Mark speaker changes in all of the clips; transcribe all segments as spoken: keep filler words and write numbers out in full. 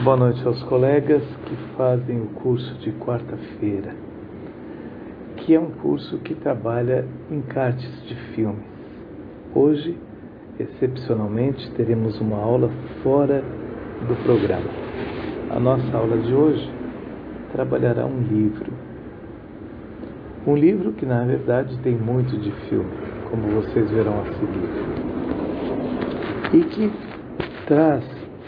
Speaker 1: Boa noite aos colegas que fazem o curso de quarta-feira, que é um curso que trabalha encartes de filmes. Hoje, excepcionalmente, teremos uma aula fora do programa. A nossa aula de hoje trabalhará um livro. Um livro que, na verdade, tem muito de filme, como vocês verão a seguir. E que traz,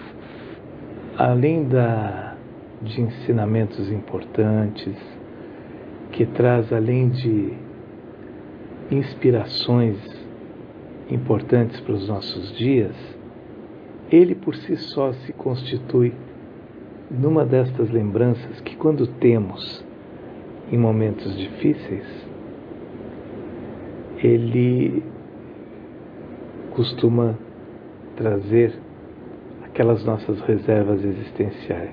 Speaker 1: além da, de ensinamentos importantes, que traz, além de inspirações importantes para os nossos dias, ele por si só se constitui numa destas lembranças que, quando temos em momentos difíceis, ele costuma trazer aquelas nossas reservas existenciais.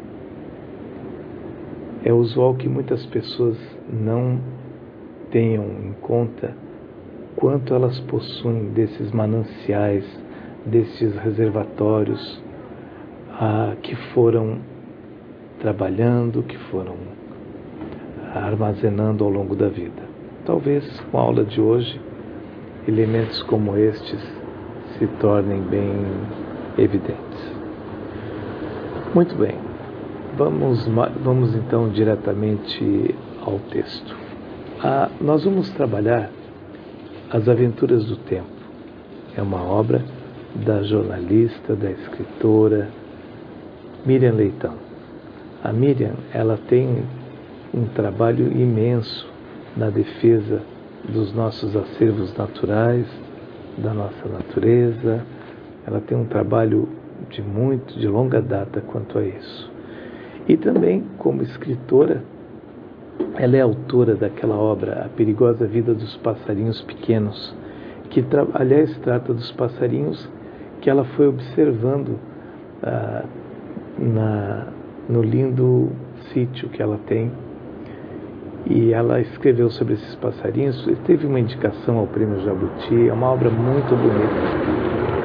Speaker 1: É usual que muitas pessoas não tenham em conta quanto elas possuem desses mananciais, desses reservatórios ah, que foram trabalhando, que foram armazenando ao longo da vida. Talvez com a aula de hoje, elementos como estes se tornem bem evidentes. Muito bem, vamos, vamos então diretamente ao texto. Ah, nós vamos trabalhar As Aventuras do Tempo. É uma obra da jornalista, da escritora Miriam Leitão. A Miriam, ela tem um trabalho imenso na defesa dos nossos acervos naturais, da nossa natureza. Ela tem um trabalho de muito, de longa data quanto a isso. E também, como escritora, ela é autora daquela obra, A Perigosa Vida dos Passarinhos Pequenos, que, aliás, trata dos passarinhos que ela foi observando ah, na, no lindo sítio que ela tem. E ela escreveu sobre esses passarinhos, teve uma indicação ao Prêmio Jabuti, é uma obra muito bonita.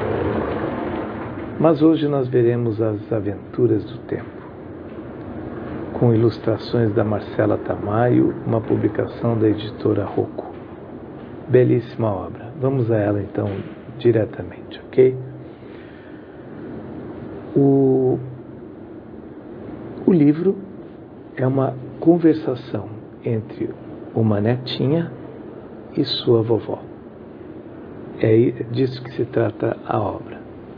Speaker 1: Mas hoje nós veremos As Aventuras do Tempo, com ilustrações da Marcela Tamayo, uma publicação da editora Rocco. Belíssima obra. Vamos a ela então diretamente, ok? O, o livro é uma conversação entre uma netinha e sua vovó. É disso que se trata a obra.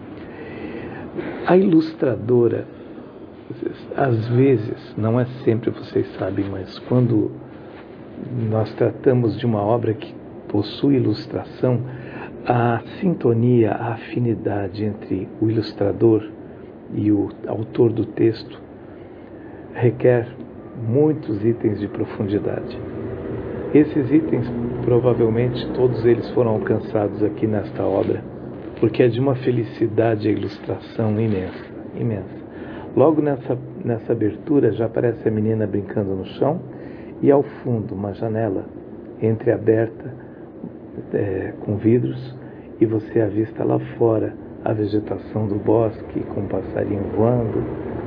Speaker 1: A ilustradora, às vezes, não é sempre, vocês sabem, mas quando nós tratamos de uma obra que possui ilustração, a sintonia, a afinidade entre o ilustrador e o autor do texto requer muitos itens de profundidade. Esses itens, provavelmente, todos eles foram alcançados aqui nesta obra, porque é de uma felicidade a ilustração imensa, imensa. Logo nessa, nessa abertura já aparece a menina brincando no chão e ao fundo uma janela entreaberta é, com vidros, e você avista lá fora a vegetação do bosque com um passarinho voando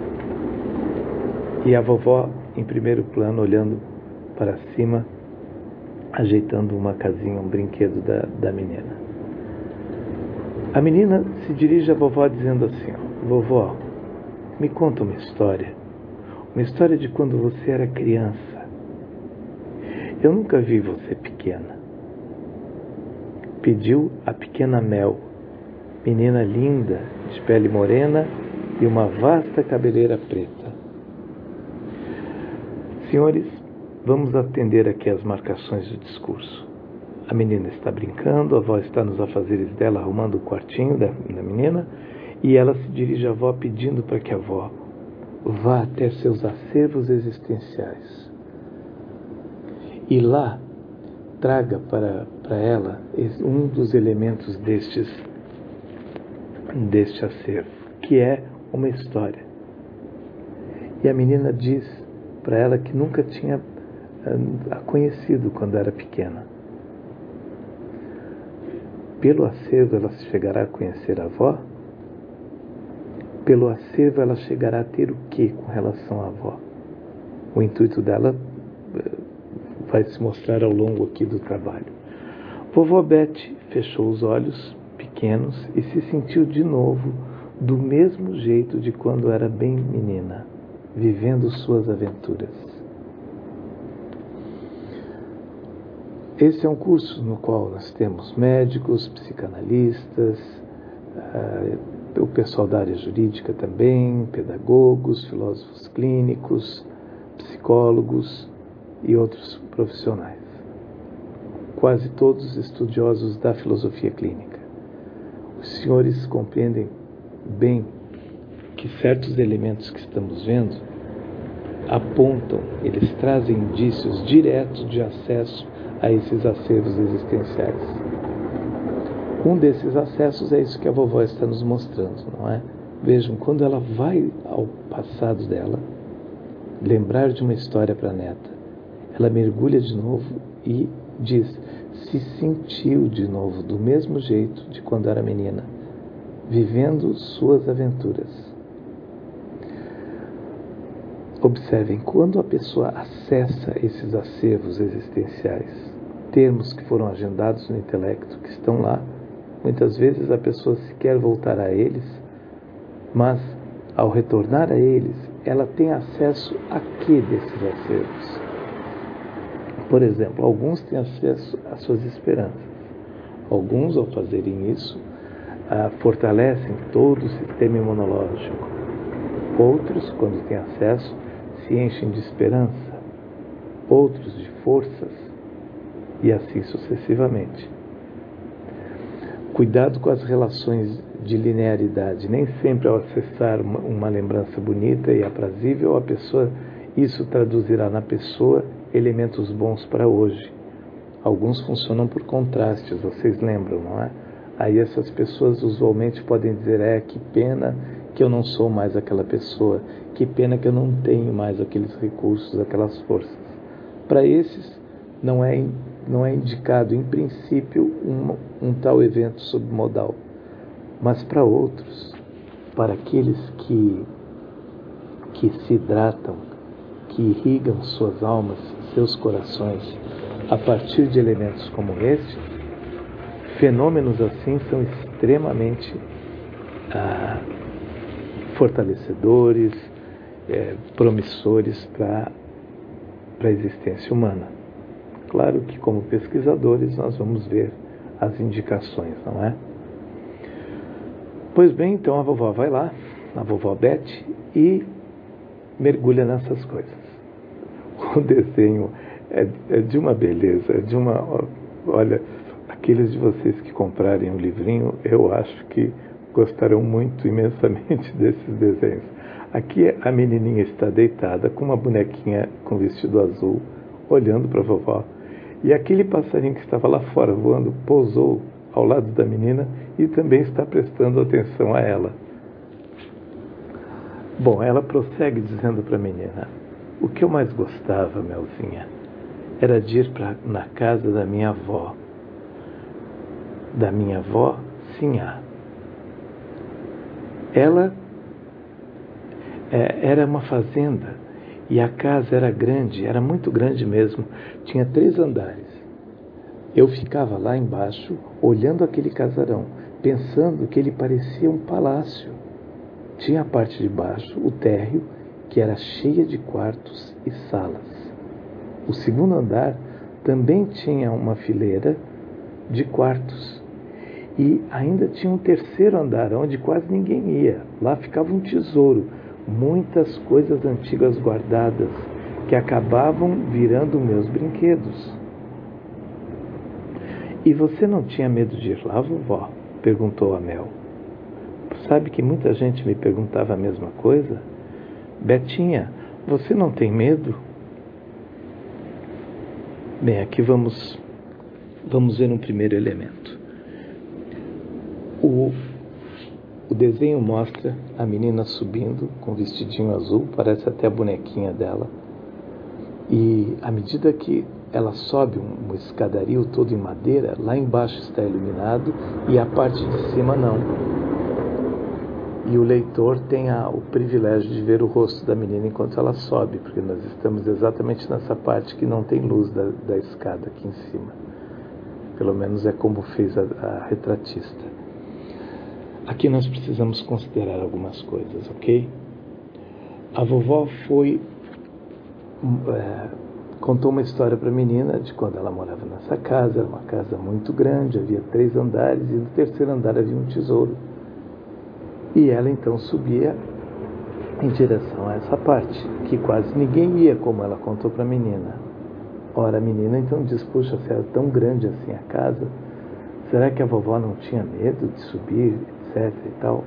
Speaker 1: e a vovó em primeiro plano olhando para cima, ajeitando uma casinha, um brinquedo da, da menina. A menina se dirige à vovó dizendo assim: ó, vovó, me conta uma história, uma história de quando você era criança. Eu nunca vi você pequena. Pediu a pequena Mel, menina linda, de pele morena e uma vasta cabeleira preta. Senhores, vamos atender aqui as marcações do discurso. A menina está brincando, a avó está nos afazeres dela, arrumando o quartinho da, da menina, e ela se dirige à avó pedindo para que a avó vá até seus acervos existenciais. E lá traga para, para ela um dos elementos destes, deste acervo, que é uma história. E a menina diz para ela que nunca tinha a conhecido quando era pequena. Pelo acervo ela chegará a conhecer a avó? pelo acervo ela chegará a ter o que com relação à avó? O intuito dela vai se mostrar ao longo aqui do trabalho. Vovó Beth fechou os olhos pequenos e se sentiu de novo do mesmo jeito de quando era bem menina, vivendo suas aventuras. Esse é um curso no qual nós temos médicos, psicanalistas, uh, o pessoal da área jurídica também, pedagogos, filósofos clínicos, psicólogos e outros profissionais. Quase todos estudiosos da filosofia clínica. Os senhores compreendem bem que certos elementos que estamos vendo apontam, eles trazem indícios diretos de acesso a esses acervos existenciais. Um desses acessos é isso que a vovó está nos mostrando, não é? Vejam, quando ela vai ao passado dela, lembrar de uma história para a neta, ela mergulha de novo e diz, se sentiu de novo do mesmo jeito de quando era menina, vivendo suas aventuras. Observem, quando a pessoa acessa esses acervos existenciais, termos que foram agendados no intelecto, que estão lá, muitas vezes a pessoa se quer voltar a eles, mas ao retornar a eles, ela tem acesso a que desses acervos? Por exemplo, alguns têm acesso às suas esperanças. Alguns, ao fazerem isso, ah, fortalecem todo o sistema imunológico. Outros, quando têm acesso, se enchem de esperança. Outros de forças. E assim sucessivamente. Cuidado com as relações de linearidade. Nem sempre ao acessar uma, uma lembrança bonita e aprazível, a pessoa, isso traduzirá na pessoa elementos bons para hoje. Alguns funcionam por contrastes, vocês lembram, não é? Aí essas pessoas usualmente podem dizer, é, que pena que eu não sou mais aquela pessoa, que pena que eu não tenho mais aqueles recursos, aquelas forças. Para esses, não é, não é indicado, em princípio, um, um tal evento submodal. Mas para outros, para aqueles que, que se hidratam, que irrigam suas almas, seus corações, a partir de elementos como este, fenômenos assim são extremamente ah, fortalecedores, é, promissores para a existência humana. Claro que, como pesquisadores, nós vamos ver as indicações, não é? Pois bem, então a vovó vai lá, a vovó Beth, e mergulha nessas coisas. O desenho é, é de uma beleza, é de uma... Olha, aqueles de vocês que comprarem o livrinho, eu acho que gostarão muito, imensamente, desses desenhos. Aqui a menininha está deitada com uma bonequinha com vestido azul, olhando para a vovó. E aquele passarinho que estava lá fora voando, pousou ao lado da menina e também está prestando atenção a ela. Bom, ela prossegue dizendo para a menina, o que eu mais gostava, Melzinha, era de ir pra, na casa da minha avó. Da minha avó, Sinhá. Ela é, era uma fazenda e a casa era grande, era muito grande mesmo, tinha três andares. Eu ficava lá embaixo, olhando aquele casarão, pensando que ele parecia um palácio. Tinha a parte de baixo, o térreo, que era cheia de quartos e salas. O segundo andar também tinha uma fileira de quartos. E ainda tinha um terceiro andar, onde quase ninguém ia. Lá ficava um tesouro, muitas coisas antigas guardadas, que acabavam virando meus brinquedos. E você não tinha medo de ir lá, vovó? Perguntou a Mel. Sabe que muita gente me perguntava a mesma coisa? Betinha, você não tem medo? Bem, aqui vamos, vamos ver um primeiro elemento. O, o desenho mostra a menina subindo com um vestidinho azul, parece até a bonequinha dela. E à medida que ela sobe um, um escadario todo em madeira, lá embaixo está iluminado e a parte de cima não. e o leitor tem a, o privilégio de ver o rosto da menina enquanto ela sobe, porque nós estamos exatamente nessa parte que não tem luz da, da escada aqui em cima. Pelo menos é como fez a, a retratista. Aqui nós precisamos considerar algumas coisas, ok? A vovó foi... É, contou uma história para a menina de quando ela morava nessa casa. Era uma casa muito grande, havia três andares, e no terceiro andar havia um tesouro. E ela então subia em direção a essa parte, que quase ninguém ia, como ela contou para a menina. Ora, a menina então diz: puxa, se era tão grande assim a casa, será que a vovó não tinha medo de subir, etc e tal?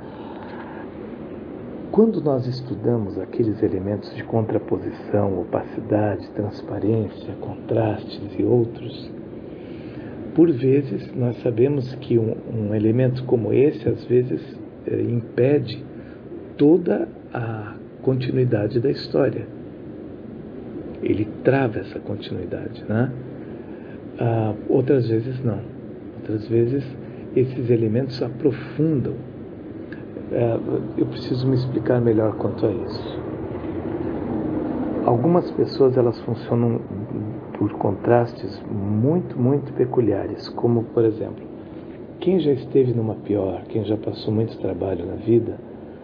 Speaker 1: Quando nós estudamos aqueles elementos de contraposição, opacidade, transparência, contrastes e outros, por vezes nós sabemos que um, um elemento como esse, às vezes, eh, impede toda a continuidade da história. Ele trava essa continuidade, né? Ah, outras vezes não. Outras vezes esses elementos aprofundam. É, eu preciso me explicar melhor quanto a isso. Algumas pessoas, elas funcionam por contrastes muito, muito peculiares, como, por exemplo, quem já esteve numa pior, quem já passou muito trabalho na vida,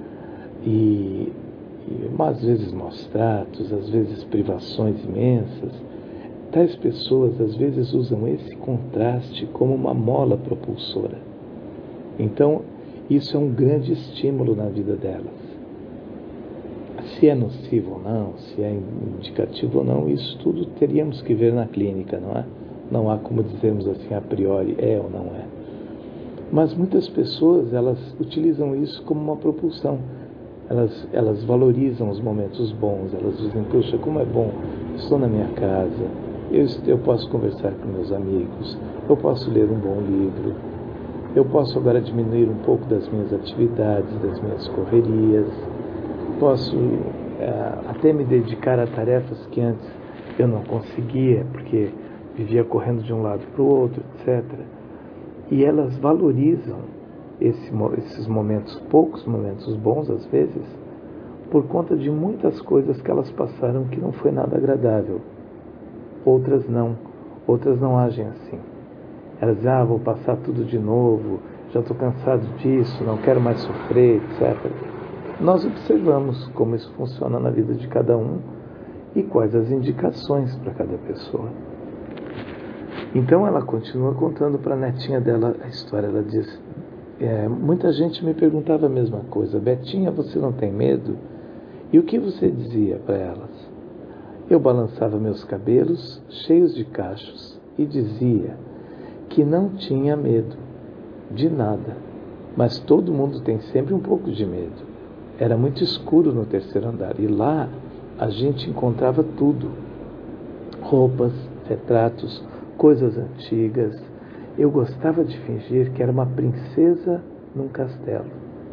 Speaker 1: e, e às vezes maus tratos, às vezes privações imensas, tais pessoas às vezes usam esse contraste como uma mola propulsora. Então, isso é um grande estímulo na vida delas. Se é nocivo ou não, se é indicativo ou não, isso tudo teríamos que ver na clínica, não é? Não há como dizermos assim a priori é ou não é. Mas muitas pessoas, elas utilizam isso como uma propulsão. Elas, elas valorizam os momentos bons, elas dizem: puxa, como é bom, estou na minha casa, eu, eu posso conversar com meus amigos, eu posso ler um bom livro, eu posso agora diminuir um pouco das minhas atividades, das minhas correrias, posso é, até me dedicar a tarefas que antes eu não conseguia, porque vivia correndo de um lado para o outro, etcétera. E elas valorizam esse, esses momentos, poucos momentos bons às vezes, por conta de muitas coisas que elas passaram que não foi nada agradável. Outras não, outras não agem assim. Elas dizem: ah, vou passar tudo de novo, já estou cansado disso, não quero mais sofrer, etcétera. Nós observamos como isso funciona na vida de cada um e quais as indicações para cada pessoa. Então ela continua contando para a netinha dela a história. Ela diz: é, muita gente me perguntava a mesma coisa: Betinha, você não tem medo? E o que você dizia para elas? Eu balançava meus cabelos cheios de cachos e dizia que não tinha medo de nada, mas todo mundo tem sempre um pouco de medo. Era muito escuro no terceiro andar e lá a gente encontrava tudo: roupas, retratos, coisas antigas. Eu gostava de fingir que era uma princesa num castelo.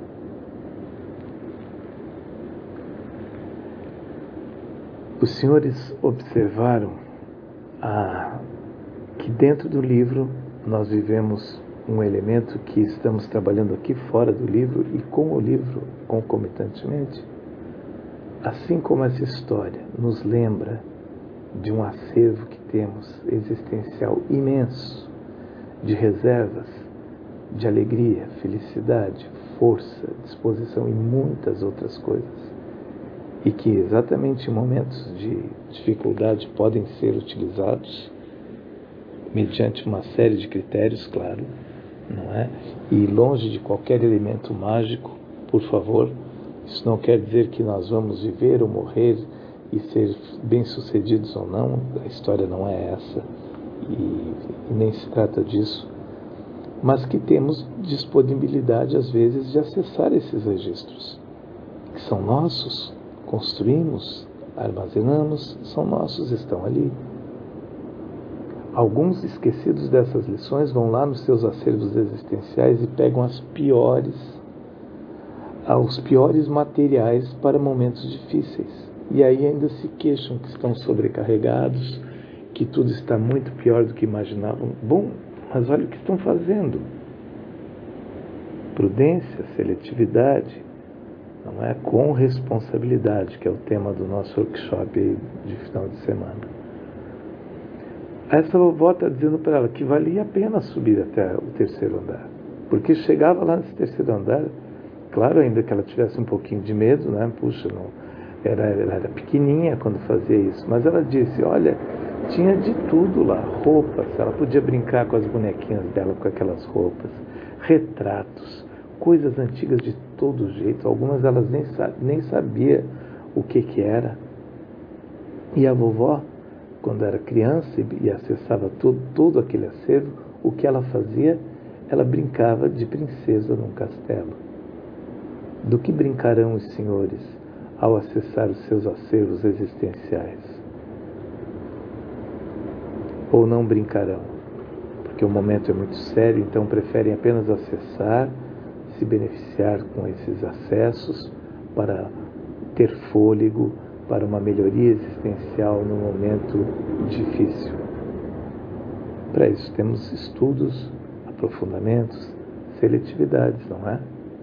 Speaker 1: Os senhores observaram ah, que dentro do livro nós vivemos um elemento que estamos trabalhando aqui fora do livro e com o livro concomitantemente. Assim como essa história nos lembra de um acervo que temos existencial imenso, de reservas, de alegria, felicidade, força, disposição e muitas outras coisas, e que exatamente em momentos de dificuldade podem ser utilizados mediante uma série de critérios, claro, não é? E longe de qualquer elemento mágico, por favor. Isso não quer dizer que nós vamos viver ou morrer e ser bem-sucedidos ou não. A história não é essa e, e nem se trata disso, mas que temos disponibilidade às vezes de acessar esses registros que são nossos, construímos, armazenamos, são nossos, estão ali. Alguns, esquecidos dessas lições, vão lá nos seus acervos existenciais e pegam as piores, os piores materiais para momentos difíceis. E aí ainda se queixam que estão sobrecarregados, que tudo está muito pior do que imaginavam. Bom, mas olha o que estão fazendo. prudência, seletividade, não é? Com responsabilidade, que é o tema do nosso workshop de final de semana. Essa vovó está dizendo para ela que valia a pena subir até o terceiro andar, porque chegava lá nesse terceiro andar, claro, ainda que ela tivesse um pouquinho de medo, né? Puxa, não, era, ela era pequenininha quando fazia isso, mas ela disse, olha, tinha de tudo lá, roupas, ela podia brincar com as bonequinhas dela com aquelas roupas, retratos, coisas antigas de todo jeito, algumas elas nem, nem sabia o que que era. E a vovó, quando era criança e acessava todo, todo aquele acervo, o que ela fazia? Ela brincava de princesa num castelo. Do que brincarão os senhores ao acessar os seus acervos existenciais? Ou não brincarão? Porque o momento é muito sério, então preferem apenas acessar, se beneficiar com esses acessos para ter fôlego, para uma melhoria existencial num momento difícil. Para isso temos estudos, aprofundamentos, seletividades, não é?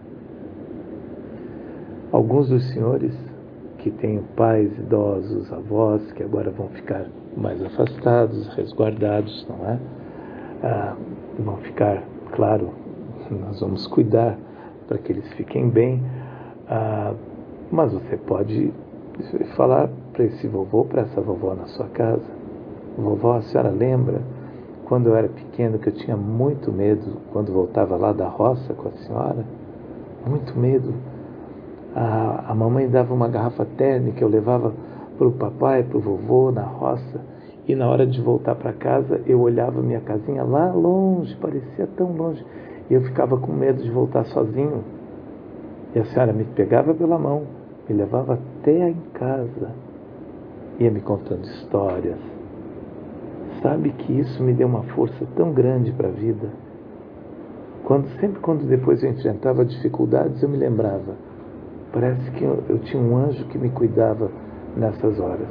Speaker 1: Alguns dos senhores que têm pais idosos, avós, que agora vão ficar mais afastados, resguardados, não é? Ah, vão ficar, claro, nós vamos cuidar para que eles fiquem bem, ah, mas você pode falar para esse vovô, para essa vovó na sua casa, vovó, a senhora lembra quando eu era pequeno que eu tinha muito medo quando voltava lá da roça com a senhora? Muito medo. A, a mamãe dava uma garrafa térmica, eu levava para o papai, para o vovô na roça, e na hora de voltar para casa eu olhava minha casinha lá longe, parecia tão longe, e eu ficava com medo de voltar sozinho. E a senhora me pegava pela mão, me levava até em casa, ia me contando histórias. Sabe que isso me deu uma força tão grande para a vida. Quando, sempre quando depois eu enfrentava dificuldades, eu me lembrava, parece que eu, eu tinha um anjo que me cuidava nessas horas.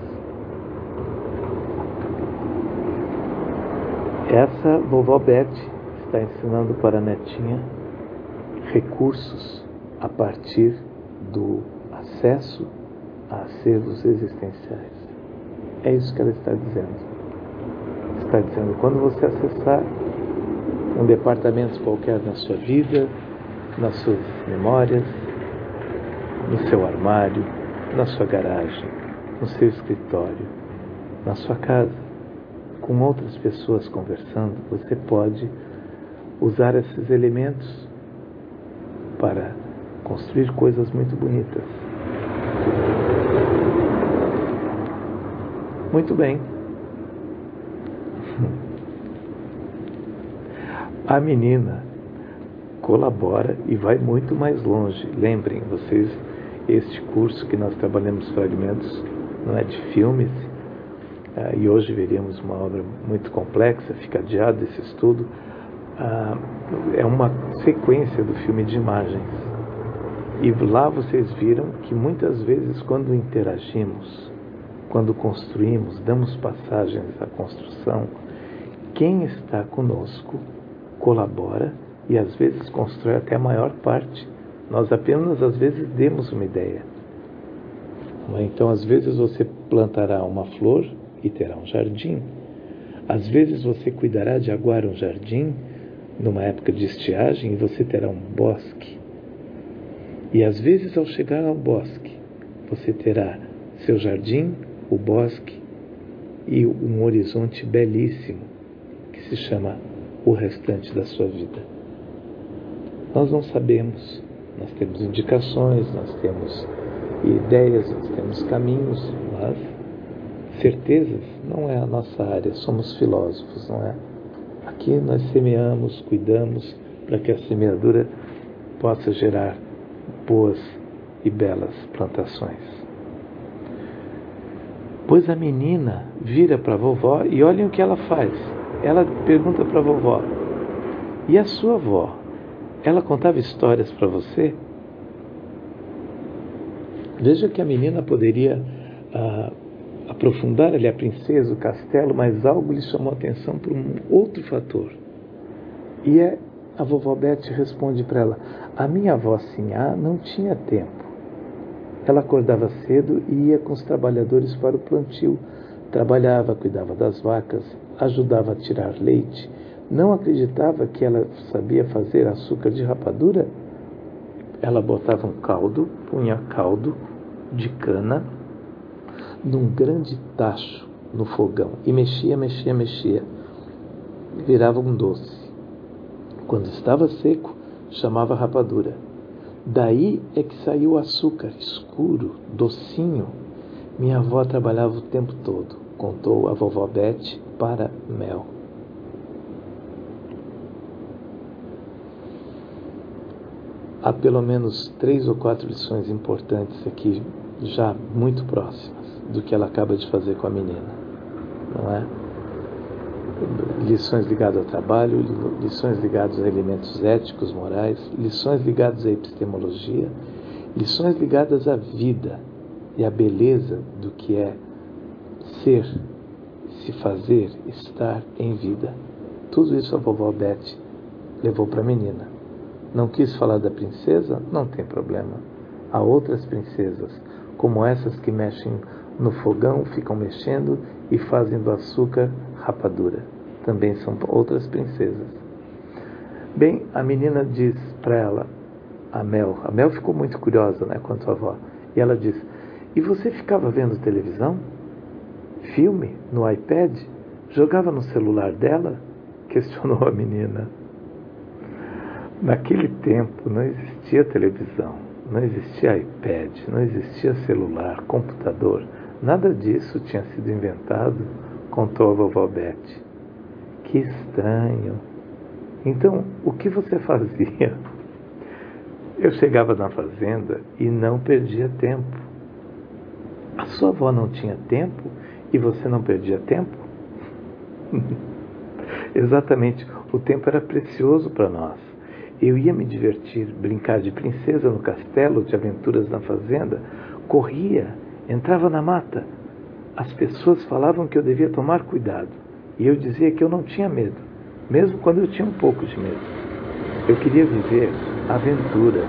Speaker 1: Essa vovó Beth está ensinando para a netinha recursos a partir do acesso a acervos existenciais. É isso que ela está dizendo. Está dizendo, quando você acessar um departamento qualquer na sua vida, nas suas memórias, no seu armário, na sua garagem, no seu escritório, na sua casa, com outras pessoas conversando, você pode usar esses elementos para construir coisas muito bonitas. Muito bem. A menina colabora e vai muito mais longe. Lembrem vocês, este curso que nós trabalhamos fragmentos não é de filmes, uh, e hoje veríamos uma obra muito complexa, fica adiado esse estudo. Uh, é uma sequência do filme de imagens. E lá vocês viram que muitas vezes quando interagimos, quando construímos, damos passagens à construção, quem está conosco colabora e às vezes constrói até a maior parte. Nós apenas às vezes demos uma ideia. Então às vezes você plantará uma flor e terá um jardim. Às vezes você cuidará de aguar um jardim numa época de estiagem e você terá um bosque. E às vezes ao chegar ao bosque você terá seu jardim, o bosque e um horizonte belíssimo que se chama o restante da sua vida. Nós não sabemos, nós temos indicações, nós temos ideias, nós temos caminhos, mas certezas não é a nossa área, somos filósofos, não é? Aqui nós semeamos, cuidamos para que a semeadura possa gerar boas e belas plantações. Pois a menina vira para a vovó e olhem o que ela faz. Ela pergunta para a vovó, e a sua avó, ela contava histórias para você? Veja que a menina poderia ah, aprofundar ali a princesa, o castelo, mas algo lhe chamou a atenção por um outro fator. E é a vovó Bete responde para ela: a minha avó Sinhá não tinha tempo. Ela acordava cedo e ia com os trabalhadores para o plantio. Trabalhava, cuidava das vacas, ajudava a tirar leite. Não acreditava que ela sabia fazer açúcar de rapadura? Ela botava um caldo, punha caldo de cana num grande tacho no fogão e mexia, mexia, mexia. Virava um doce. Quando estava seco, chamava rapadura. Daí é que saiu o açúcar, escuro, docinho. Minha avó trabalhava o tempo todo, contou a vovó Bete para Mel. Há pelo menos três ou quatro lições importantes aqui, já muito próximas do que ela acaba de fazer com a menina, não é? Lições ligadas ao trabalho, lições ligadas a elementos éticos, morais, lições ligadas à epistemologia, lições ligadas à vida e à beleza do que é ser, se fazer, estar em vida. Tudo isso a vovó Bete levou para a menina. Não quis falar da princesa? Não tem problema. Há outras princesas, como essas que mexem no fogão, ficam mexendo e fazem do açúcar rapadura. Também são outras princesas. Bem, a menina diz para ela, a Mel, a Mel ficou muito curiosa, né, quanto a avó, e ela diz: e você ficava vendo televisão? Filme? No iPad? Jogava no celular dela? Questionou a menina. Naquele tempo não existia televisão, não existia iPad, não existia celular, computador. Nada disso tinha sido inventado, contou a vovó Bete. Que estranho. Então, o que você fazia? Eu chegava na fazenda e não perdia tempo. A sua avó não tinha tempo e você não perdia tempo? Exatamente, o tempo era precioso para nós. Eu ia me divertir, brincar de princesa no castelo, de aventuras na fazenda, corria, entrava na mata. As pessoas falavam que eu devia tomar cuidado, e eu dizia que eu não tinha medo, mesmo quando eu tinha um pouco de medo. Eu queria viver aventuras.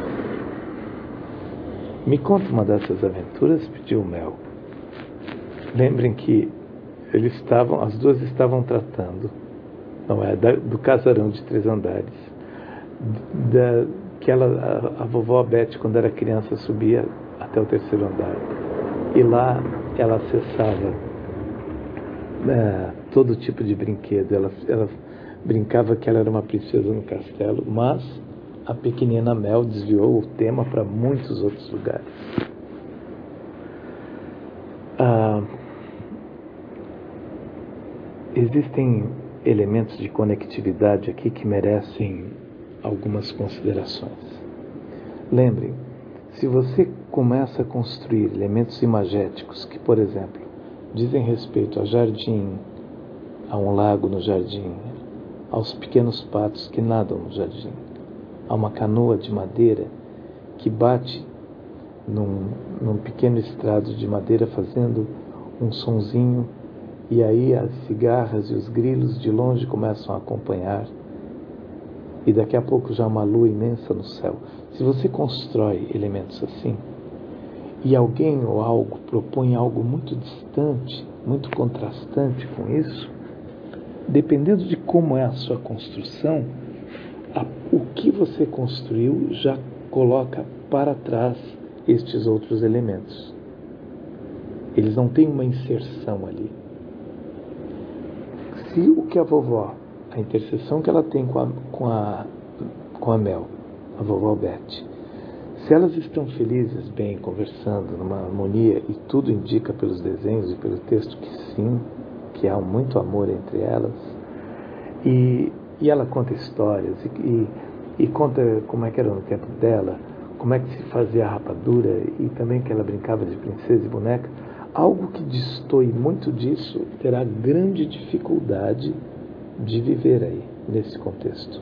Speaker 1: Me conta uma dessas aventuras, pediu Mel. Lembrem que eles estavam, as duas estavam tratando, não é, do casarão de três andares. Da, que ela, a, a vovó Bete, quando era criança, subia até o terceiro andar e lá ela acessava é, todo tipo de brinquedo. Ela, ela brincava que ela era uma princesa no castelo, mas a pequenina Mel desviou o tema para muitos outros lugares. Ah, existem elementos de conectividade aqui que merecem algumas considerações. Lembrem, se você começa a construir elementos imagéticos que, por exemplo, dizem respeito a jardim, a um lago no jardim, aos pequenos patos que nadam no jardim, a uma canoa de madeira que bate num, num pequeno estrado de madeira fazendo um sonzinho, e aí as cigarras e os grilos de longe começam a acompanhar, e daqui a pouco já uma lua imensa no céu. Se você constrói elementos assim, e alguém ou algo propõe algo muito distante, muito contrastante com isso, dependendo de como é a sua construção, a, o que você construiu já coloca para trás estes outros elementos. Eles não têm uma inserção ali. Se o que a vovó, a interseção que ela tem com a, com a, com a Mel, a vovó Bete, se elas estão felizes, bem, conversando, numa harmonia, e tudo indica pelos desenhos e pelo texto que sim, que há muito amor entre elas, e, e ela conta histórias, e, e, e conta como é que era no tempo dela, como é que se fazia a rapadura, e também que ela brincava de princesa e boneca, algo que destoe muito disso terá grande dificuldade de viver aí, nesse contexto.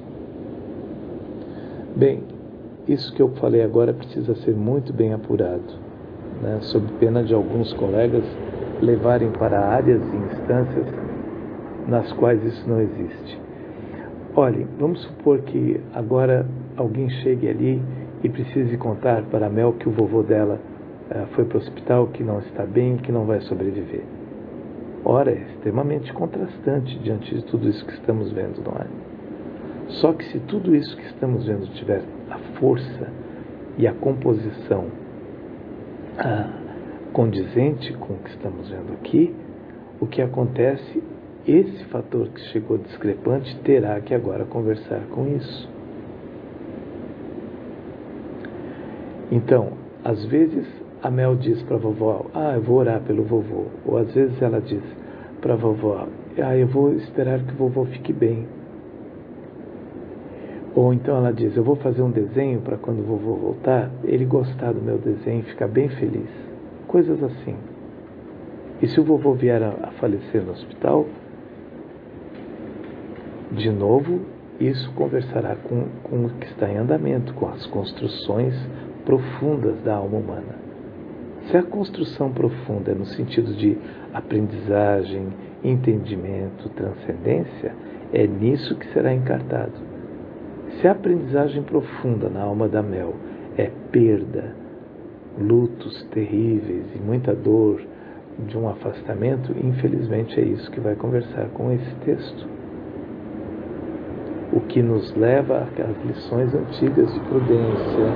Speaker 1: Bem, isso que eu falei agora precisa ser muito bem apurado, né, sob pena de alguns colegas levarem para áreas e instâncias nas quais isso não existe. Olhem, vamos supor que agora alguém chegue ali e precise contar para a Mel que o vovô dela uh, foi para o hospital, que não está bem, que não vai sobreviver. Ora, é extremamente contrastante diante de tudo isso que estamos vendo, não é? Só que se tudo isso que estamos vendo tiver a força e a composição uh, condizente com o que estamos vendo aqui, o que acontece, esse fator que chegou discrepante terá que agora conversar com isso. Então, às vezes a Mel diz para a vovó, ah, eu vou orar pelo vovô. Ou às vezes ela diz para a vovó, ah, eu vou esperar que o vovô fique bem. Ou então ela diz, eu vou fazer um desenho para quando o vovô voltar, ele gostar do meu desenho e ficar bem feliz. Coisas assim. E se o vovô vier a, a falecer no hospital, de novo, isso conversará com, com o que está em andamento, com as construções profundas da alma humana. Se a construção profunda é no sentido de aprendizagem, entendimento, transcendência, é nisso que será encartado. Se a aprendizagem profunda na alma da Mel é perda, lutos terríveis e muita dor de um afastamento, infelizmente é isso que vai conversar com esse texto. O que nos leva às lições antigas de prudência,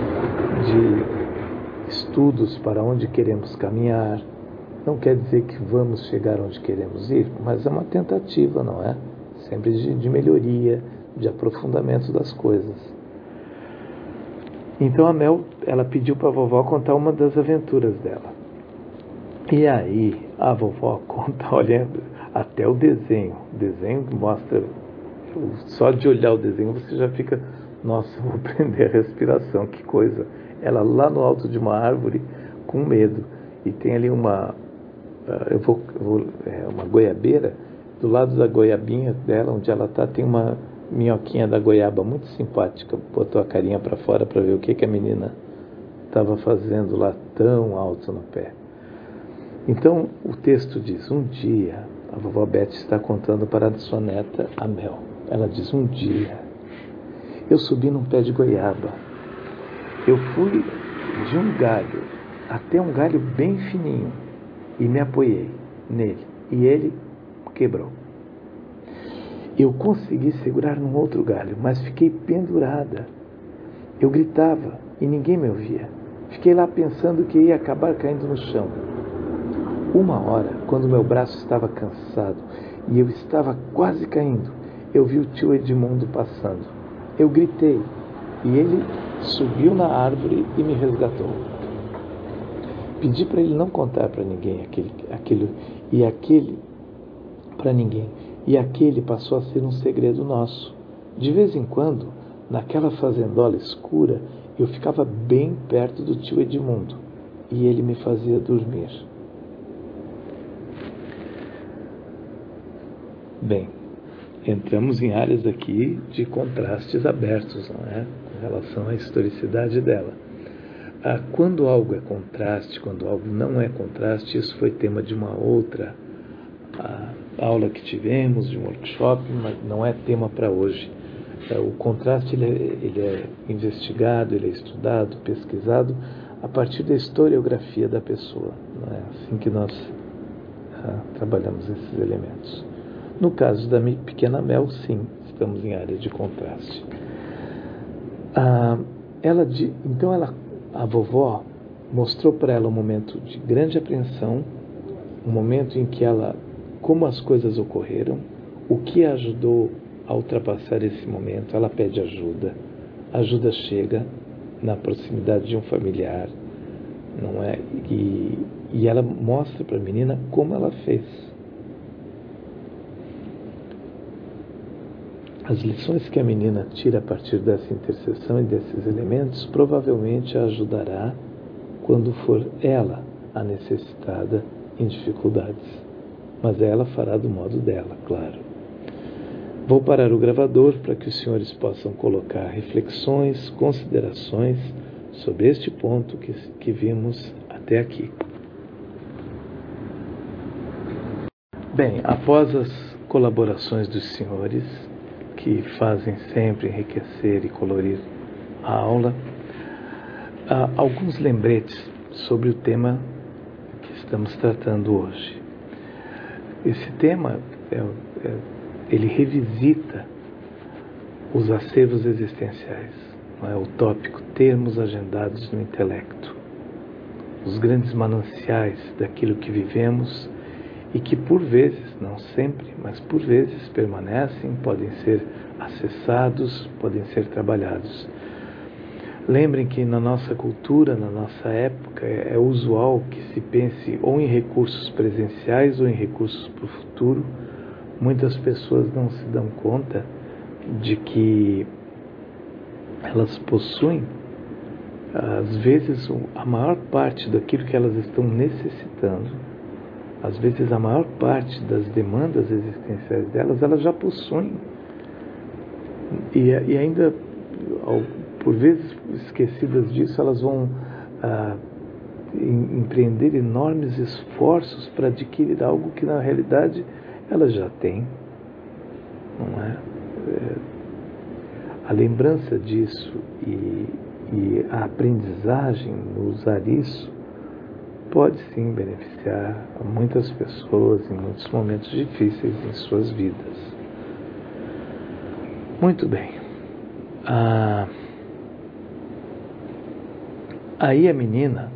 Speaker 1: de estudos para onde queremos caminhar. Não quer dizer que vamos chegar onde queremos ir, mas é uma tentativa, não é? Sempre de, de melhoria, de aprofundamento das coisas. Então a Mel, ela pediu para a vovó contar uma das aventuras dela. E aí a vovó conta, olha, até o desenho. O desenho mostra... Só de olhar o desenho você já fica, nossa, vou prender a respiração, que coisa. Ela lá no alto de uma árvore com medo. E tem ali uma, eu vou, eu vou, é, uma goiabeira. Do lado da goiabinha dela, onde ela está, tem uma minhoquinha da goiaba muito simpática. Botou a carinha para fora para ver o que, que a menina estava fazendo lá tão alto no pé. Então o texto diz, um dia, a vovó Beth está contando para a sua neta, a Mel. Ela diz, um dia, eu subi num pé de goiaba. Eu fui de um galho até um galho bem fininho e me apoiei nele. E ele quebrou. Eu consegui segurar num outro galho, mas fiquei pendurada. Eu gritava e ninguém me ouvia. Fiquei lá pensando que ia acabar caindo no chão. Uma hora, quando meu braço estava cansado e eu estava quase caindo, eu vi o tio Edmundo passando. Eu gritei e ele subiu na árvore e me resgatou. Pedi para ele não contar para ninguém aquele, aquele e aquele para ninguém. E aquele passou a ser um segredo nosso. De vez em quando, naquela fazendola escura, eu ficava bem perto do tio Edmundo e ele me fazia dormir. Bem, entramos em áreas aqui de contrastes abertos, não é? Com relação à historicidade dela. Ah, quando algo é contraste, quando algo não é contraste, isso foi tema de uma outra ah, aula que tivemos, de um workshop, mas não é tema para hoje. Ah, o contraste ele é, ele é investigado, ele é estudado, pesquisado a partir da historiografia da pessoa. Não é assim que nós ah, trabalhamos esses elementos. No caso da pequena Mel, sim, estamos em área de contraste. Ah, ela, então, ela, a vovó mostrou para ela um momento de grande apreensão, um momento em que ela, como as coisas ocorreram, o que a ajudou a ultrapassar esse momento. Ela pede ajuda, a ajuda chega na proximidade de um familiar, não é? E, e ela mostra para a menina como ela fez. As lições que a menina tira a partir dessa intercessão e desses elementos provavelmente a ajudará quando for ela a necessitada em dificuldades. Mas ela fará do modo dela, claro. Vou parar o gravador para que os senhores possam colocar reflexões, considerações sobre este ponto que, que vimos até aqui. Bem, após as colaborações dos senhores, que fazem sempre enriquecer e colorir a aula. Ah, alguns lembretes sobre o tema que estamos tratando hoje. Esse tema, é, é, ele revisita os acervos existenciais, não é? O tópico termos agendados no intelecto, os grandes mananciais daquilo que vivemos e que por vezes, não sempre, mas por vezes permanecem, podem ser acessados, podem ser trabalhados. Lembrem que na nossa cultura, na nossa época, é usual que se pense ou em recursos presenciais ou em recursos para o futuro. Muitas pessoas não se dão conta de que elas possuem, às vezes, a maior parte daquilo que elas estão necessitando, às vezes a maior parte das demandas existenciais delas, elas já possuem. E, e ainda, por vezes esquecidas disso, elas vão ah, em, empreender enormes esforços para adquirir algo que na realidade elas já têm, não é? é a lembrança disso e, e a aprendizagem no usar isso pode sim beneficiar a muitas pessoas em muitos momentos difíceis em suas vidas. Muito bem. Ah, aí a menina,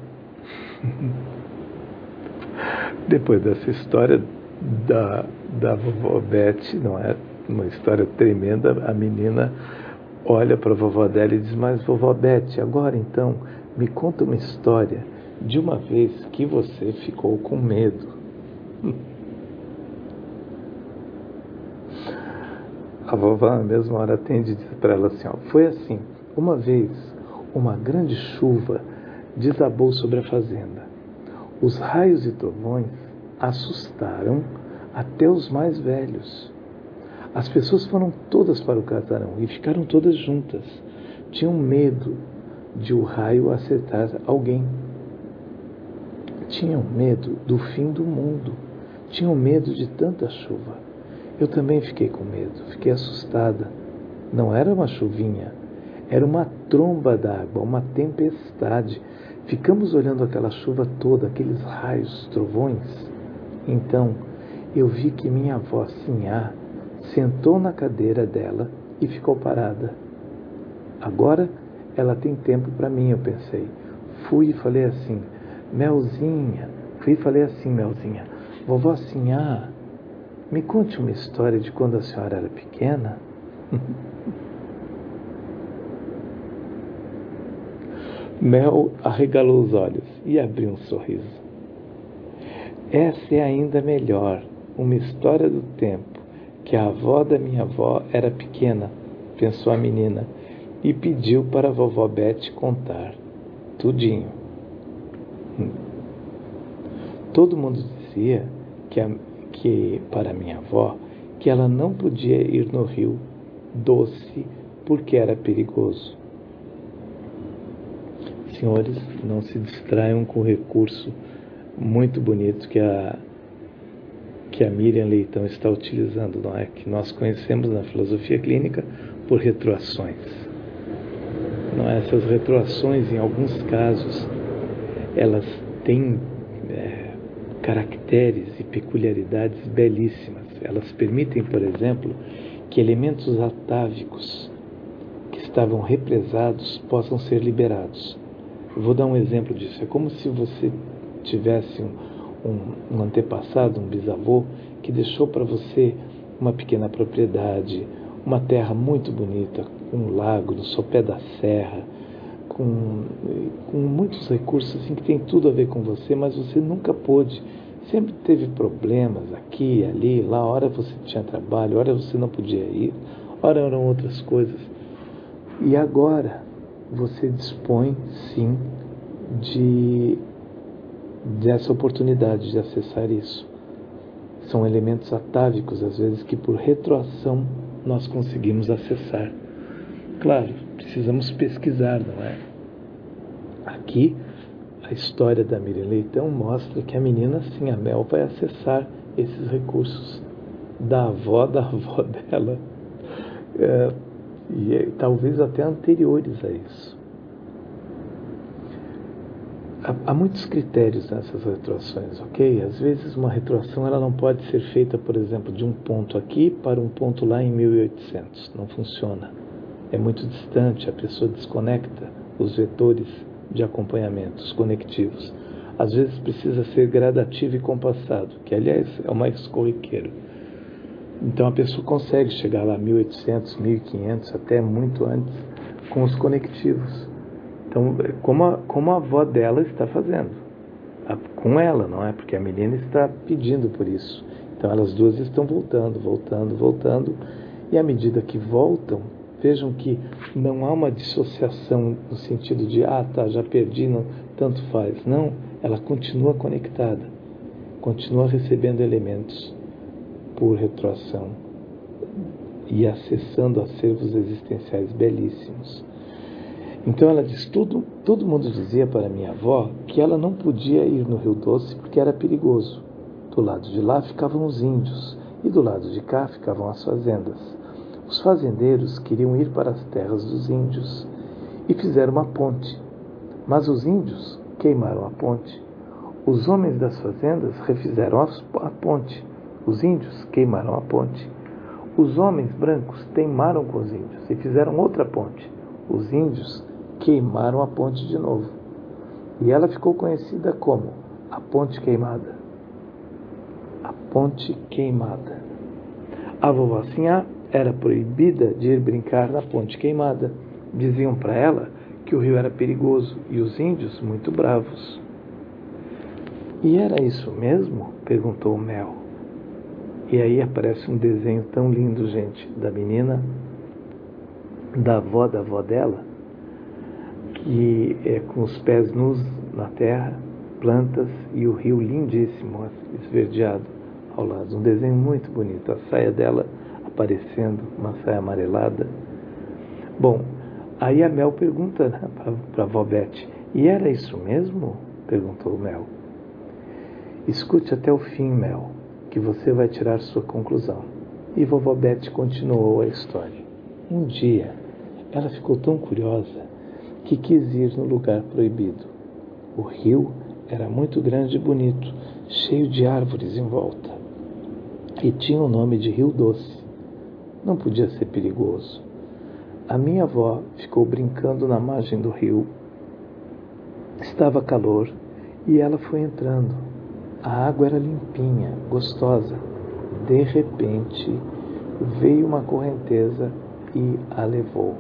Speaker 1: depois dessa história da, da vovó Beth, não é? Uma história tremenda, a menina olha para a vovó dela e diz: mas vovó Beth, agora então me conta uma história de uma vez que você ficou com medo. A vovó na mesma hora atende e diz para ela assim: ó, foi assim, uma vez uma grande chuva desabou sobre a fazenda. Os raios e trovões assustaram até os mais velhos. As pessoas foram todas para o casarão e ficaram todas juntas. Tinham medo de o raio acertar alguém. Tinham medo do fim do mundo. Tinham medo de tanta chuva. Eu também fiquei com medo, fiquei assustada. Não era uma chuvinha, era uma tromba d'água, uma tempestade. Ficamos olhando aquela chuva toda, aqueles raios, trovões. Então, eu vi que minha avó, Sinhá, sentou na cadeira dela e ficou parada. Agora ela tem tempo para mim, eu pensei. Fui e falei assim: Melzinha, fui e falei assim, Melzinha, vovó Sinhá, me conte uma história de quando a senhora era pequena. Mel arregalou os olhos e abriu um sorriso. Essa é ainda melhor, uma história do tempo que a avó da minha avó era pequena, pensou a menina, e pediu para a vovó Beth contar tudinho. Hum. Todo mundo dizia que, a, que para minha avó que ela não podia ir no rio Doce porque era perigoso. Senhores, não se distraiam com o recurso muito bonito que a que a Miriam Leitão está utilizando, não é? Que nós conhecemos na filosofia clínica por retroações. Não é? Essas retroações, em alguns casos, elas têm é, caracteres e peculiaridades belíssimas. Elas permitem, por exemplo, que elementos atávicos que estavam represados possam ser liberados. Eu vou dar um exemplo disso. É como se você tivesse um Um, um antepassado, um bisavô, que deixou para você uma pequena propriedade, uma terra muito bonita, um lago no sopé da serra, com, com muitos recursos assim, que tem tudo a ver com você, mas você nunca pôde, sempre teve problemas aqui, ali, lá, hora você tinha trabalho, hora você não podia ir, hora eram outras coisas. E agora você dispõe, sim, de dessa oportunidade de acessar isso. São elementos atávicos, às vezes, que por retroação nós conseguimos acessar. Claro, precisamos pesquisar, não é? Aqui, a história da Miriam Leitão mostra que a menina, sim, a Mel, vai acessar esses recursos da avó da avó dela. é, e é, talvez até anteriores a isso. Há, há muitos critérios nessas retroações, ok? Às vezes uma retroação ela não pode ser feita, por exemplo, de um ponto aqui para um ponto lá em mil e oitocentos. Não funciona. É muito distante, a pessoa desconecta os vetores de acompanhamento, os conectivos. Às vezes precisa ser gradativo e compassado, que aliás é o mais corriqueiro. Então a pessoa consegue chegar lá mil e oitocentos, mil e quinhentos, até muito antes, com os conectivos. Então, como a, como a avó dela está fazendo, a, com ela, não é? Porque a menina está pedindo por isso. Então elas duas estão voltando, voltando, voltando, e à medida que voltam, vejam que não há uma dissociação no sentido de, ah, tá, já perdi, não, tanto faz. Não, ela continua conectada, continua recebendo elementos por retroação e acessando acervos existenciais belíssimos. Então ela diz, tudo, todo mundo dizia para minha avó que ela não podia ir no Rio Doce porque era perigoso. Do lado de lá ficavam os índios e do lado de cá ficavam as fazendas. Os fazendeiros queriam ir para as terras dos índios e fizeram uma ponte, mas os índios queimaram a ponte. Os homens das fazendas refizeram a ponte. Os índios queimaram a ponte. Os homens brancos teimaram com os índios e fizeram outra ponte. Os índios queimaram a ponte de novo. E ela ficou conhecida como a Ponte Queimada. A Ponte Queimada. A vovó Sinhá era proibida de ir brincar na Ponte Queimada. Diziam para ela que o rio era perigoso e os índios muito bravos. E era isso mesmo? Perguntou Mel. E aí aparece um desenho tão lindo, gente, da menina, da avó da avó dela, que é com os pés nus na terra, plantas e o rio lindíssimo, esverdeado ao lado. Um desenho muito bonito, a saia dela aparecendo, uma saia amarelada. Bom, aí a Mel pergunta, né, para a avó Bete, e era isso mesmo? Perguntou Mel. Escute até o fim, Mel, que você vai tirar sua conclusão. E vovó Bete continuou a história. Um dia, ela ficou tão curiosa que quis ir no lugar proibido. O rio era muito grande e bonito, cheio de árvores em volta. E tinha o nome de Rio Doce. Não podia ser perigoso. A minha avó ficou brincando na margem do rio. Estava calor e ela foi entrando. A água era limpinha, gostosa. De repente, veio uma correnteza e a levou.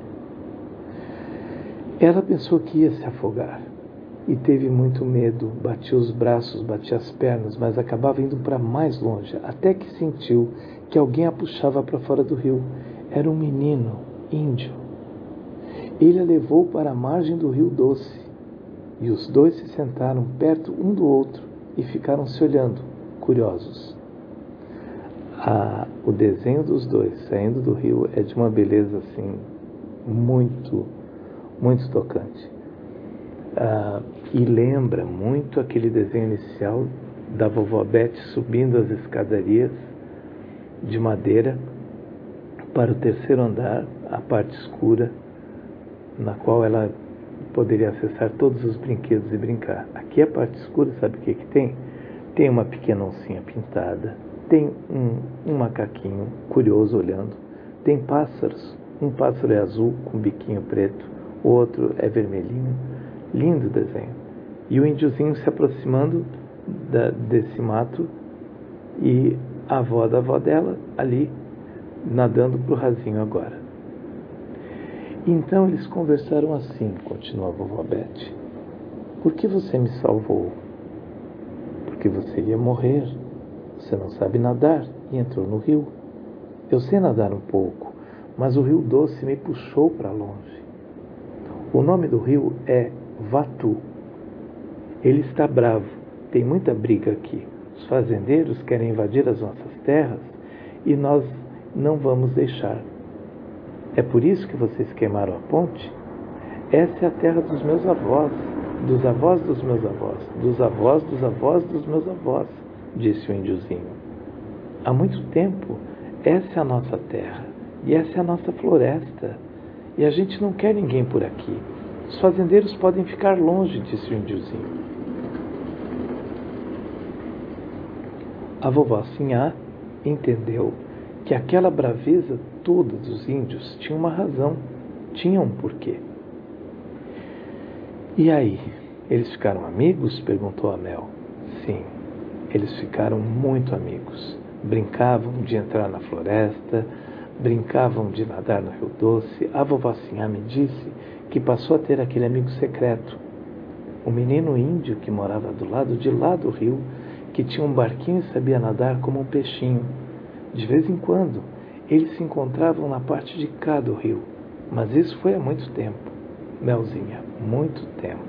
Speaker 1: Ela pensou que ia se afogar e teve muito medo, batia os braços, batia as pernas, mas acabava indo para mais longe, até que sentiu que alguém a puxava para fora do rio. Era um menino índio. Ele a levou para a margem do Rio Doce e os dois se sentaram perto um do outro e ficaram se olhando, curiosos. Ah, o desenho dos dois saindo do rio é de uma beleza assim muito muito tocante. Ah, e lembra muito aquele desenho inicial da vovó Bete subindo as escadarias de madeira para o terceiro andar, a parte escura, na qual ela poderia acessar todos os brinquedos e brincar. Aqui a parte escura, sabe o que que tem? Tem uma pequena oncinha pintada, tem um, um macaquinho curioso olhando, tem pássaros, um pássaro é azul com biquinho preto, o outro é vermelhinho. Lindo desenho. E o índiozinho se aproximando da, desse mato e a avó da avó dela ali nadando pro rasinho agora. Então eles conversaram assim, continua a vovó Bete. Por que você me salvou? Porque você ia morrer. Você não sabe nadar e entrou no rio. Eu sei nadar um pouco, mas o Rio Doce me puxou para longe. O nome do rio é Vatu. Ele está bravo, tem muita briga aqui. Os fazendeiros querem invadir as nossas terras e nós não vamos deixar. É por isso que vocês queimaram a ponte? Essa é a terra dos meus avós, dos avós dos meus avós, dos avós dos avós dos meus avós, disse o índiozinho. Há muito tempo, essa é a nossa terra E essa é a nossa floresta. E a gente não quer ninguém por aqui. Os fazendeiros podem ficar longe, disse o índiozinho. A vovó Sinhá entendeu que aquela braveza toda dos índios tinha uma razão, tinha um porquê. E aí, eles ficaram amigos? Perguntou a Mel. Sim, eles ficaram muito amigos. Brincavam de entrar na floresta, brincavam de nadar no Rio Doce. A vovó Sinhá me disse que passou a ter aquele amigo secreto, o menino índio que morava do lado de lá do rio, que tinha um barquinho e sabia nadar como um peixinho. De vez em quando, eles se encontravam na parte de cá do rio, mas isso foi há muito tempo, Melzinha, muito tempo.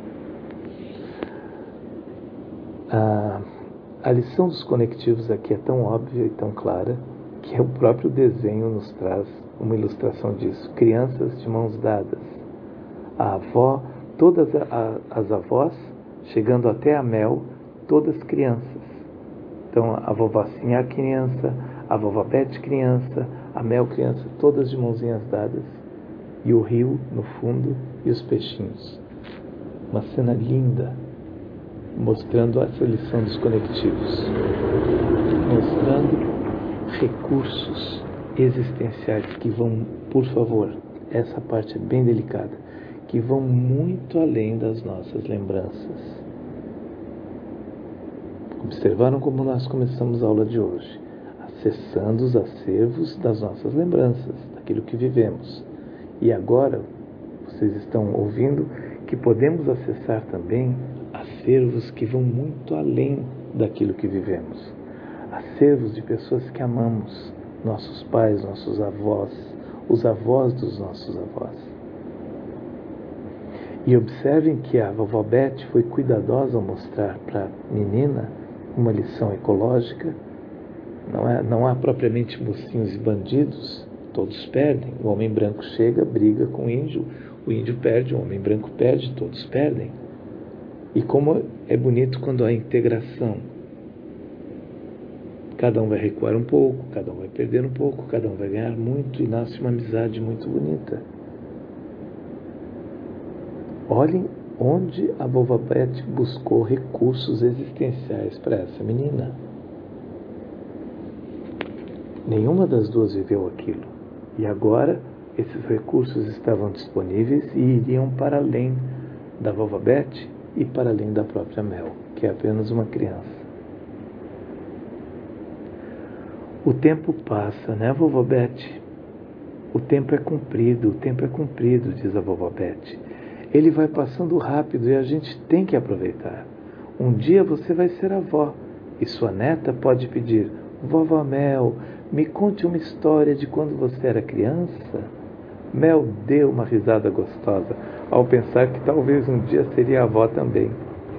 Speaker 1: A, a lição dos conectivos aqui é tão óbvia e tão clara que o próprio desenho nos traz uma ilustração disso. Crianças de mãos dadas. A avó, todas a, a, as avós, chegando até a Mel, todas crianças. Então, a vovó Sinhá criança, a vovó Bete criança, a Mel criança, todas de mãozinhas dadas. E o rio no fundo e os peixinhos. Uma cena linda, mostrando essa lição dos conectivos. Mostrando recursos existenciais que vão, por favor, essa parte é bem delicada, que vão muito além das nossas lembranças. Observaram como nós começamos a aula de hoje, acessando os acervos das nossas lembranças, daquilo que vivemos. E agora, vocês estão ouvindo que podemos acessar também acervos que vão muito além daquilo que vivemos. Acervos de pessoas que amamos, nossos pais, nossos avós, os avós dos nossos avós. E observem que a vovó Bete foi cuidadosa ao mostrar para a menina uma lição ecológica. Não, é, não há propriamente mocinhos e bandidos, todos perdem. O homem branco chega, briga com o índio, o índio perde, o homem branco perde, todos perdem. E como é bonito quando há integração. Cada um vai recuar um pouco, cada um vai perder um pouco, cada um vai ganhar muito e nasce uma amizade muito bonita. Olhem onde a vovó Bete buscou recursos existenciais para essa menina. Nenhuma das duas viveu aquilo. E agora esses recursos estavam disponíveis e iriam para além da vovó Bete e para além da própria Mel, que é apenas uma criança. O tempo passa, né, vovó Bete? O tempo é comprido, o tempo é comprido, diz a vovó Bete. Ele vai passando rápido e a gente tem que aproveitar. Um dia você vai ser avó e sua neta pode pedir: vovó Mel, me conte uma história de quando você era criança. Mel deu uma risada gostosa ao pensar que talvez um dia seria avó também.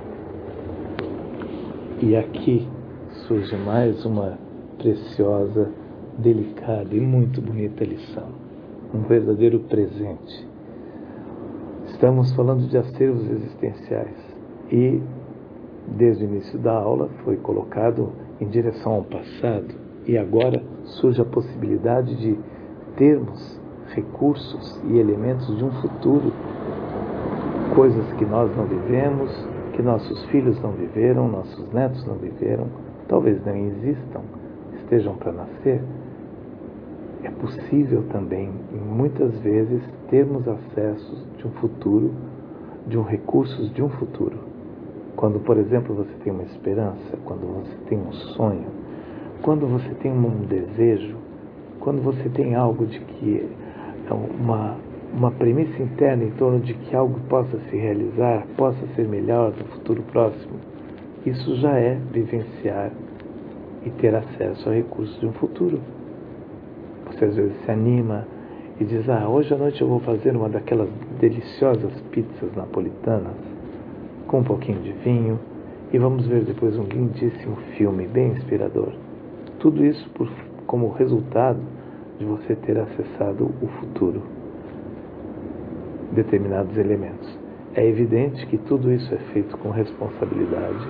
Speaker 1: E aqui surge mais uma preciosa, delicada e muito bonita lição. Um verdadeiro presente. Estamos falando de acervos existenciais e, desde o início da aula, foi colocado em direção ao passado e agora surge a possibilidade de termos recursos e elementos de um futuro, coisas que nós não vivemos, que nossos filhos não viveram, nossos netos não viveram, talvez não existam, estejam para nascer. É possível também, muitas vezes, termos acessos de um futuro, de um recursos de um futuro. Quando, por exemplo, você tem uma esperança, quando você tem um sonho, quando você tem um desejo, quando você tem algo de que é uma, uma premissa interna em torno de que algo possa se realizar, possa ser melhor no futuro próximo, isso já é vivenciar e ter acesso a recursos de um futuro. Você às vezes se anima e diz: ah, hoje à noite eu vou fazer uma daquelas deliciosas pizzas napolitanas com um pouquinho de vinho e vamos ver depois um lindíssimo filme bem inspirador. Tudo isso por, como resultado de você ter acessado o futuro, determinados elementos. É evidente que tudo isso é feito com responsabilidade,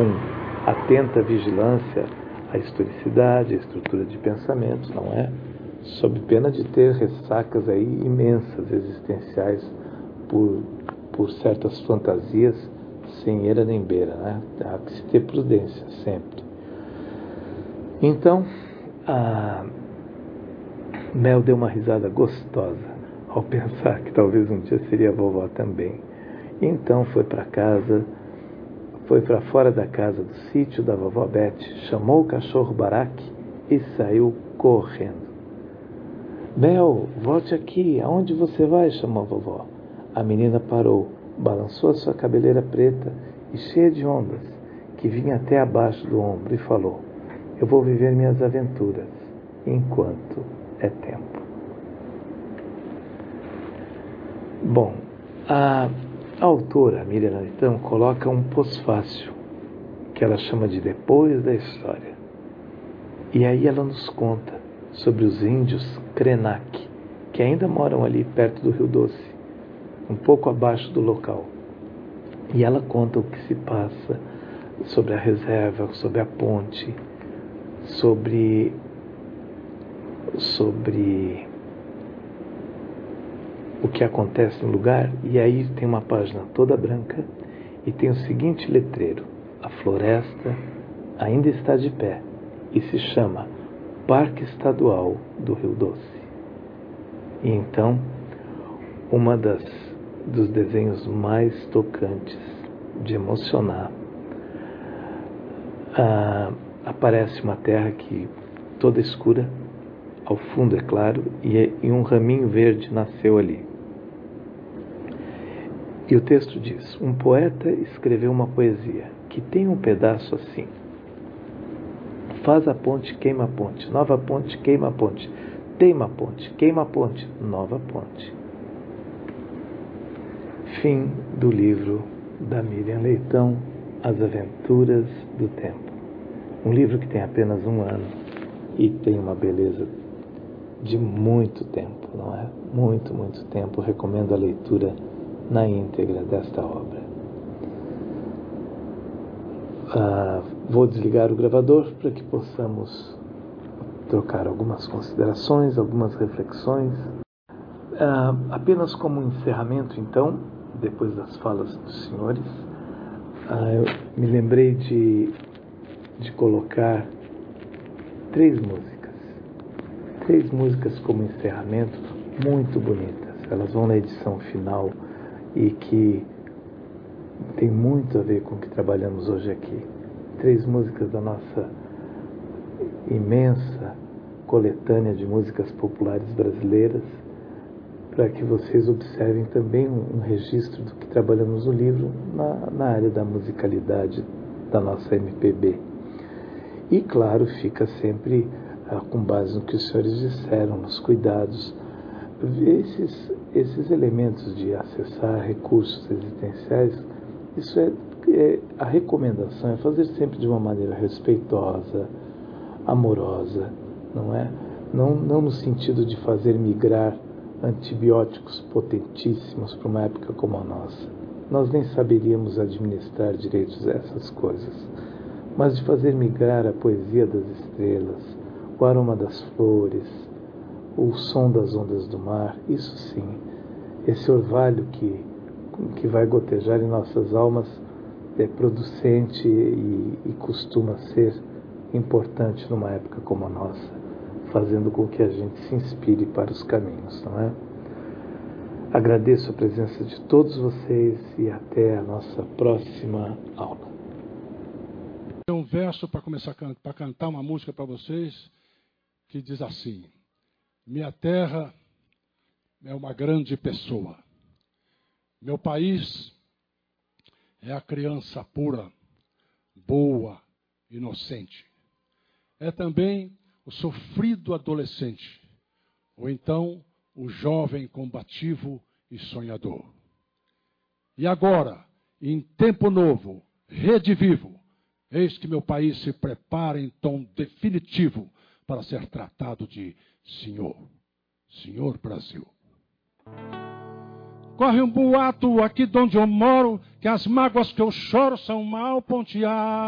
Speaker 1: com atenta vigilância à historicidade, à estrutura de pensamento, não é? sob pena de ter ressacas aí imensas, existenciais, por, por certas fantasias, sem eira nem beira, né? Há que se ter prudência, sempre. Então, a Mel deu uma risada gostosa, ao pensar que talvez um dia seria vovó também. E então foi para casa, foi para fora da casa do sítio da vovó Beth, chamou o cachorro Baraque e saiu correndo. Mel, volte aqui, aonde você vai? Chamou a vovó. A menina parou, balançou a sua cabeleira preta e cheia de ondas, que vinha até abaixo do ombro, e falou: eu vou viver minhas aventuras, enquanto é tempo. Bom, a, a autora, Miriam Leitão, coloca um pós-fácil, que ela chama de Depois da História. E aí ela nos conta sobre os índios Krenak, que ainda moram ali perto do Rio Doce, um pouco abaixo do local. E ela conta o que se passa sobre a reserva, sobre a ponte, sobre, sobre o que acontece no lugar. E aí tem uma página toda branca e tem o seguinte letreiro: a floresta ainda está de pé e se chama Parque Estadual do Rio Doce. E então, uma das dos desenhos mais tocantes, de emocionar, ah, aparece uma terra que toda escura, ao fundo é claro, e, e um raminho verde nasceu ali. E o texto diz: um poeta escreveu uma poesia que tem um pedaço assim: faz a ponte, queima a ponte, nova ponte, queima a ponte, teima a ponte, queima a ponte, nova ponte. Fim do livro da Miriam Leitão, As Aventuras do Tempo. Um livro que tem apenas um ano e tem uma beleza de muito tempo, não é? Muito, muito tempo. Recomendo a leitura na íntegra desta obra. Ah, vou desligar o gravador para que possamos trocar algumas considerações, algumas reflexões. Ah, apenas como encerramento, então, depois das falas dos senhores, ah, eu me lembrei de, de colocar três músicas. Três músicas como encerramento, muito bonitas. Elas vão na edição final e que tem muito a ver com o que trabalhamos hoje aqui. Três músicas da nossa imensa coletânea de músicas populares brasileiras, para que vocês observem também um, um registro do que trabalhamos no livro na, na área da musicalidade da nossa M P B. E, claro, fica sempre ah, com base no que os senhores disseram, nos cuidados. Esses, esses elementos de acessar recursos existenciais, isso é, é a recomendação, é fazer sempre de uma maneira respeitosa, amorosa, não é? Não, não no sentido de fazer migrar antibióticos potentíssimos para uma época como a nossa. Nós nem saberíamos administrar direitos essas coisas. Mas de fazer migrar a poesia das estrelas, o aroma das flores, o som das ondas do mar, isso sim, esse orvalho que, que vai gotejar em nossas almas é producente e, e costuma ser importante numa época como a nossa, fazendo com que a gente se inspire para os caminhos, não é? Agradeço a presença de todos vocês e até a nossa próxima aula.
Speaker 2: Tem um verso para começar para cantar uma música para vocês que diz assim: minha terra é uma grande pessoa, meu país é a criança pura, boa, inocente, é também o sofrido adolescente, ou então o jovem combativo e sonhador. E agora, em tempo novo, redivivo, eis que meu país se prepara em tom definitivo para ser tratado de Senhor, Senhor Brasil. Corre um boato aqui de onde eu moro, que as mágoas que eu choro são mal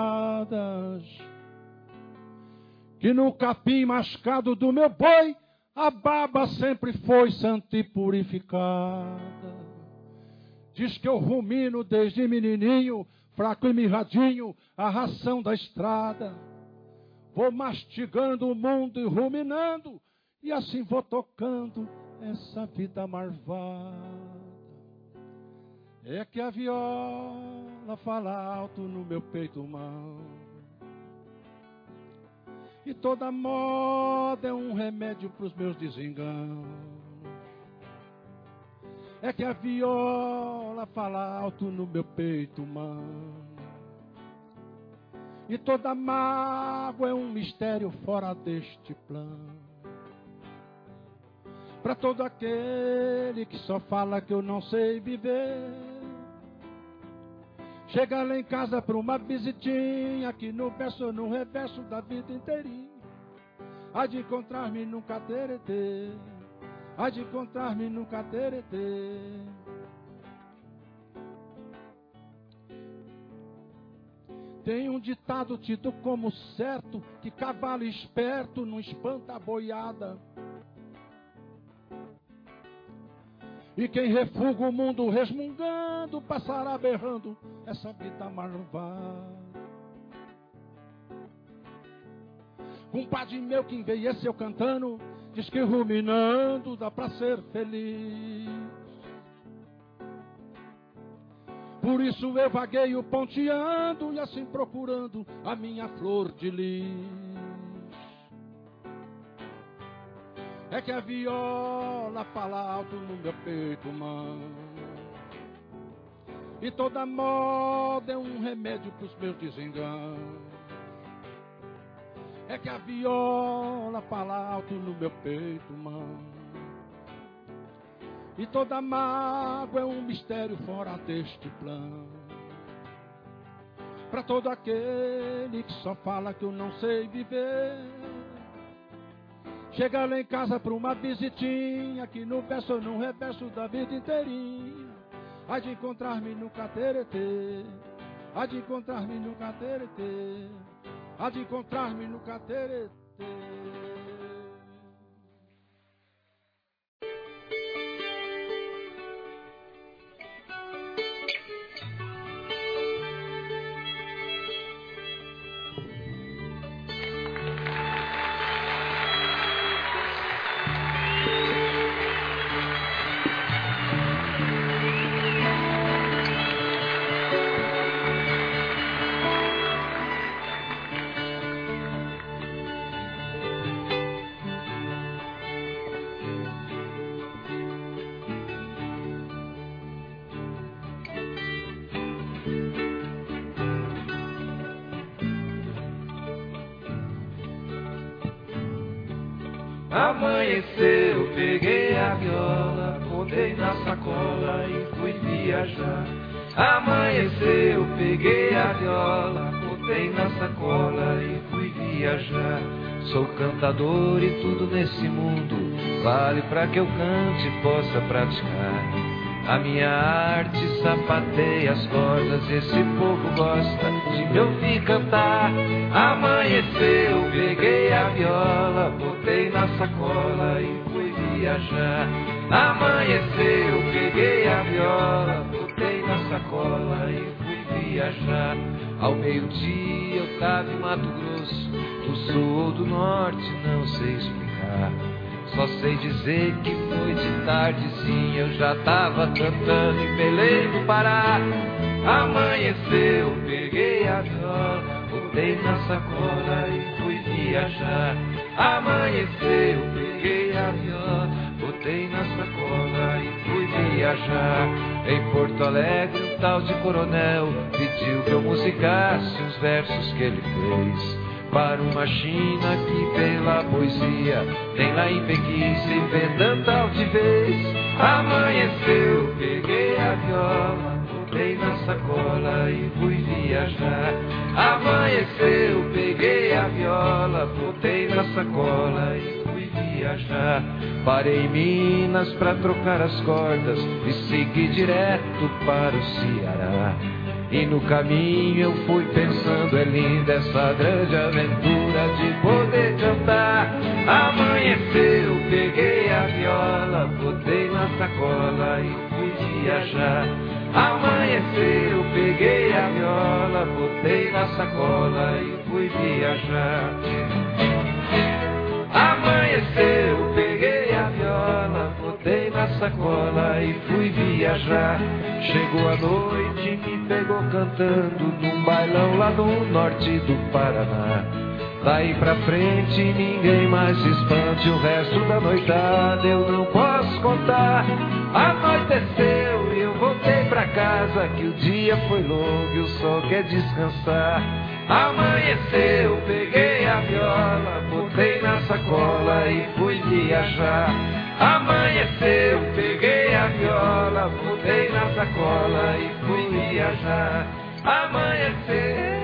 Speaker 2: ponteadas, que no capim mascado do meu boi A baba sempre foi santa e purificada. Diz que eu rumino desde menininho, fraco e mirradinho, a ração da estrada. Vou mastigando o mundo e ruminando, e assim vou tocando essa vida marvada. É que a viola fala alto no meu peito humano, e toda moda é um remédio pros meus desenganos. É que a viola fala alto no meu peito humano, e toda mágoa é um mistério fora deste plano. Para todo aquele que só fala que eu não sei viver, chega lá em casa para uma visitinha, aqui no verso ou no reverso da vida inteirinha. Há de encontrar-me num cateretê, há de encontrar-me num cateretê. Tem um ditado tido como certo, que cavalo esperto não espanta a boiada. E quem refuga o mundo resmungando, passará berrando essa vida marvada. Compadre meu que envelheceu cantando, diz que ruminando dá pra ser feliz. Por isso eu vagueio ponteando e assim procurando a minha flor de lis. É que a viola fala alto no meu peito humano, e toda moda é um remédio pros meus desenganos. É que a viola fala alto no meu peito humano, e toda mágoa é um mistério fora deste plano. Para todo aquele que só fala que eu não sei viver, chega lá em casa para uma visitinha, aqui no verso ou no reverso da vida inteirinha. Há de encontrar-me no cateretê, há de encontrar-me no cateretê, há de encontrar-me no cateretê.
Speaker 3: Amanheceu, peguei a viola, botei na sacola e fui viajar. Amanheceu, peguei a viola, botei na sacola e fui viajar. Sou cantador e tudo nesse mundo vale pra que eu cante e possa praticar. A minha arte sapateia as cordas, esse povo gosta de me ouvir cantar. Amanheceu, peguei a viola, botei na sacola e fui viajar. Amanheceu, peguei a viola, botei na sacola e fui viajar. Ao meio-dia eu tava em Mato Grosso, do sul ou do norte, não sei explicar. Só sei dizer que foi de tardezinha, eu já tava cantando em Belém do Pará. Amanheceu, peguei a viola, botei na sacola e fui viajar. Amanheceu, peguei a viola, botei na sacola e fui viajar. Em Porto Alegre um tal de coronel pediu que eu musicasse os versos que ele fez para uma China que pela poesia tem lá em Pequim se vê tanta altivez. Amanheceu, peguei a viola, botei na sacola e fui viajar. Amanheceu, peguei a viola, botei na sacola e fui viajar. Parei em Minas pra trocar as cordas e segui direto para o Ceará. E no caminho eu fui pensando, é linda essa grande aventura de poder cantar. Amanheceu, peguei a viola, botei na sacola e fui viajar. Amanheceu, peguei a viola, botei na sacola e fui viajar. Amanheceu, peguei a viola, botei na sacola e fui viajar. Chegou a noite, me pegou cantando num bailão lá no norte do Paraná. Daí pra frente ninguém mais se espante, o resto da noitada eu não posso contar. Anoiteceu e eu voltei pra casa, que o dia foi longo e o sol quer descansar. Amanheceu, peguei a viola, botei na sacola e fui viajar. Amanheceu, peguei a viola, botei na sacola e fui viajar. Amanheceu.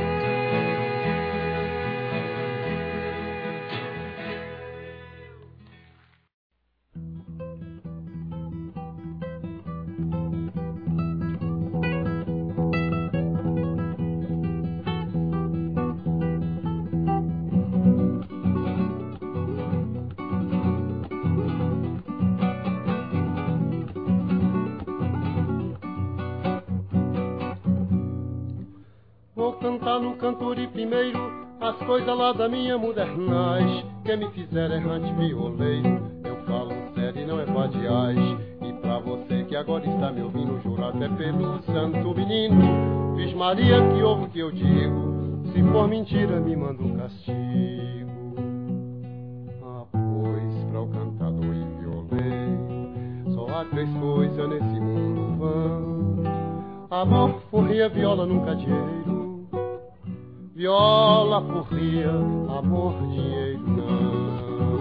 Speaker 4: No cantor primeiro as coisas lá da minha modernais, que me fizeram errante violeiro. Eu falo sério e não é vadiais. E pra você que agora está me ouvindo, jurado é pelo santo menino, Vixe Maria, que ouve o que eu digo, se for mentira me manda um castigo. Ah, pois pra o cantador e violeiro só há três coisas nesse mundo vão: amor, forria, viola, nunca dinheiro. Viola, forria, amor, dinheiro não.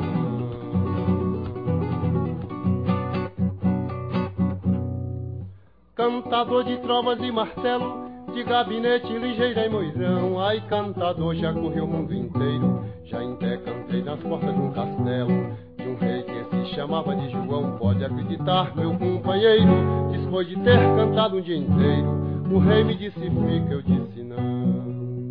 Speaker 4: Cantador de trovas e martelo, de gabinete ligeira e moirão. Ai, cantador, já corri o mundo inteiro, já até cantei nas portas de um castelo, de um rei que se chamava de João. Pode acreditar, meu companheiro, depois de ter cantado um dia inteiro, o rei me disse fica, eu disse não.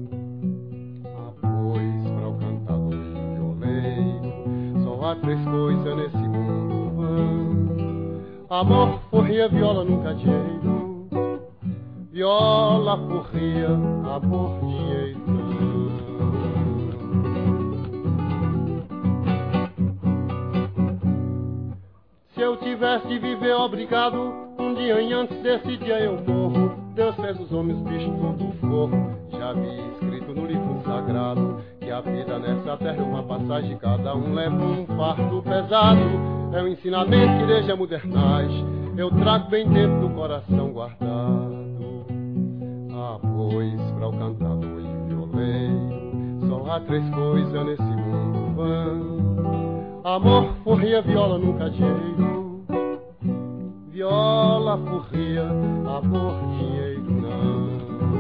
Speaker 4: Há três coisas nesse mundo vão: amor, forria, viola, nunca dinheiro. Viola, forria, amor, dinheiro não. Se eu tivesse de viver obrigado, um dia e antes desse dia eu morro. Deus fez os homens, os bichos, tudo forro. Já vi escrito no livro sagrado que a vida nessa terra é uma passagem, cada um leva um fardo pesado. É um ensinamento que desde a modernais eu trago bem dentro do coração guardado. Ah, pois pra o cantador e o violeiro só há três coisas nesse mundo vão: amor, forria, viola, nunca dinheiro. Viola, forria, amor, dinheiro não.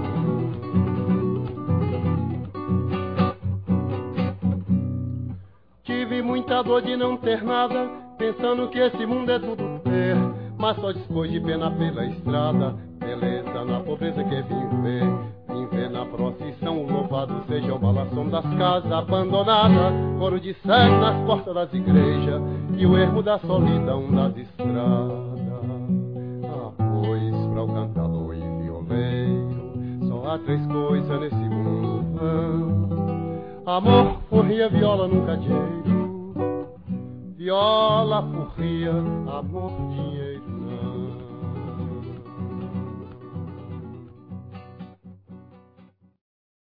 Speaker 4: Tive muita dor de não ter nada, pensando que esse mundo é tudo ter, mas só depois de pena pela estrada, beleza na pobreza que vim ver. Vim ver na procissão o louvado seja o balação das casas abandonadas, coro de cego nas portas das igrejas e o ermo da solidão das estradas. Ah, pois pra o cantador e violeiro só há três coisas nesse mundo vão: amor, forria, viola, nunca dinheiro. Viola, forria, amor, dinheiro.